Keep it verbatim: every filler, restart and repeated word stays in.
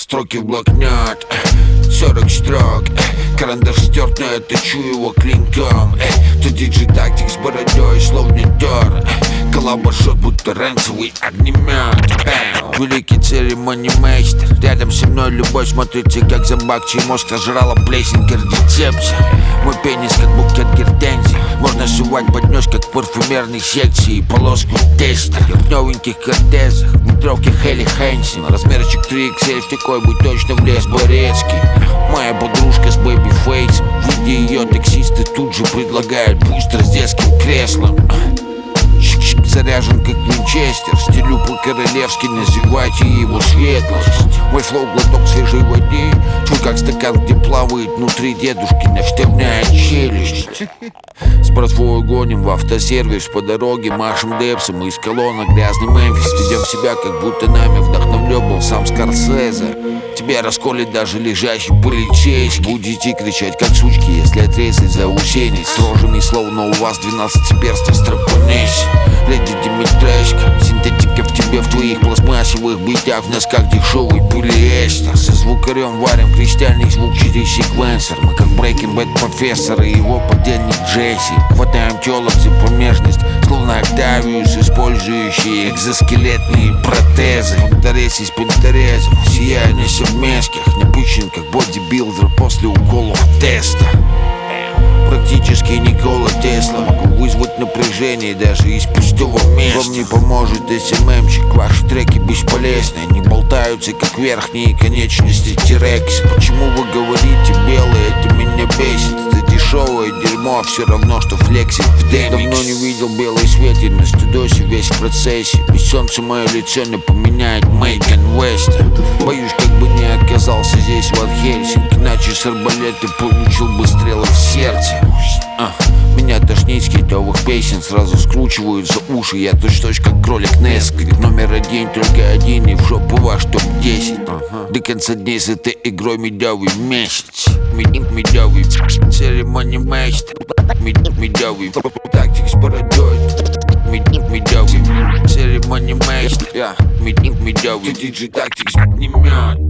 строки в блокнот, сорок строк, карандаш стерт, но я точу его клинком. То диджей тактик с бородой, словно Тор, коллаба-шот, будто ранцевый огнемет. Великий церемонимейстер, рядом со мной любовь смотрится, как зомбак, чей мозг сожрала плесень кардицепса. Мой пенис, как букет гортензий, можно сувать под нос, как в парфюмерной секции. Полоску тестер в новеньких кортезах, в метровке Хелли Хэнсон. Размерчик три икс эль, в такой бы точно влез Борецкий. Моя подружка с бэби-фейсом, видя ее, таксисты тут же предлагают бустер с детским креслом. Заряжен как винчестер, стилю по-королевски, называйте его светлость. Мой флоу глоток свежей воды, твой как стакан, где плавает внутри дедушкина вставная челюсть. С братвой гоним в автосервис, по дороге машем депсом, из колонна грязный Мемфис. Ведем себя, как будто нами вдохновлен был сам Скорсезе. Тебя расколет даже лежащий полицейский. Будете кричать, как сучки, если отрезать заусенец. С рожами, словно у вас двенадцать перстов, страпанись. Леди Димитрашка, синтетика в тебе, в твоих пластмассовых битах, в носках дешевый полиэстер. Со звукарем варим кристальный звук через секвенсор. Мы как Breaking Bad профессор и его подельник Джесси. Хватаем телок за промежность, словно Октавиус, использующий экзоскелетные протезы. Панторез панторезов, сияя на совместках, напыщен как бодибилдер после уколов теста. Практически Никола Тесла, могу вызвать напряжение даже из пустого места. Вам не поможет эс эм эм-щик, ваши треки бесполезны, они болтаются как верхние конечности Тирекса. Почему вы говорите белое, это меня бесит. Это дешевое дерьмо, все равно что флексит в демикс. Давно не видел белый свет, и на студосе весь в процессе. Без солнца мое лицо напоминает Мейган Веста. Боюсь, как бы не оказался здесь Ван Хельсинг, иначе с арбалета получил бы стрелы в сердце. А, меня тошнит с хитовых песен, сразу скручивают за уши. Я точь-точь как кролик Несквик, номер один, только один, и в жопу ваш топ десять. uh-huh. До конца дней с этой игрой медовый месяц. Медовый церемонимейстер, медовый тактик с бородой. Медовый церемонимейстер, медовый диджей тактик с огнемет.